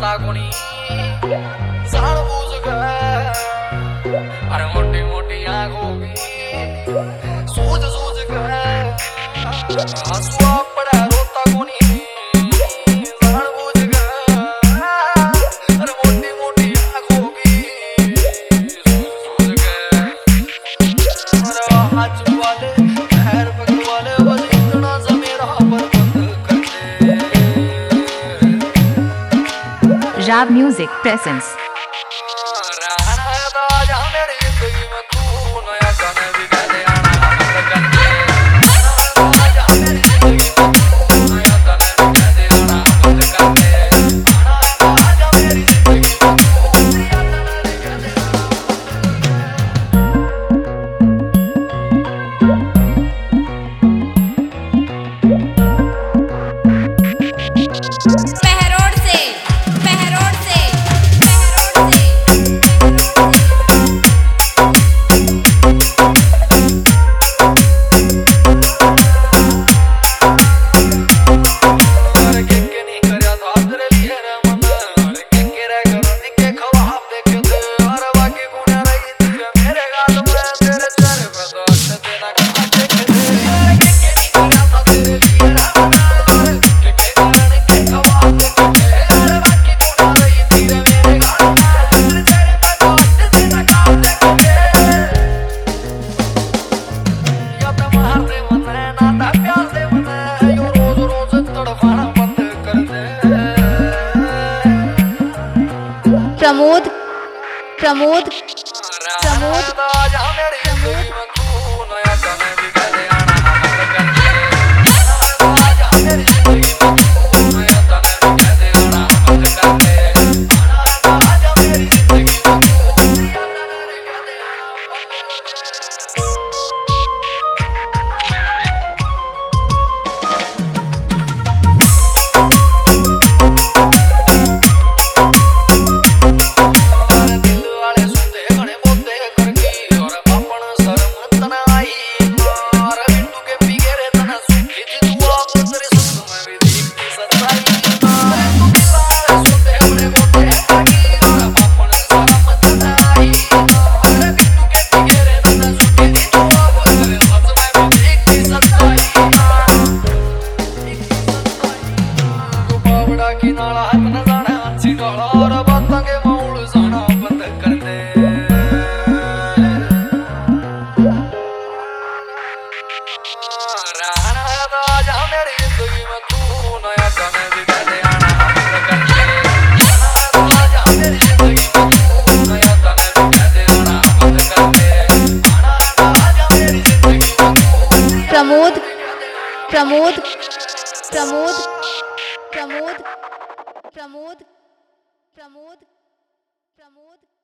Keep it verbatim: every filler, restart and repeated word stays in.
रोता कोनी साण बूझ गए अरे मोटी मोटी आंखों की सूझ सूझ गए हंसुआ पड़ा रोता कोनी साण बूझ गए अरे मोटी मोटी आंखों की सूझ सूझ गए अरे हाथ वाले पैर पकड़ वाले बस इतना सा मेरा पर बंद कर दे। Rab Music presents Pramod Pramod Pramod Pramod Pramod Pramod Pramod Pramod Pramod Pramod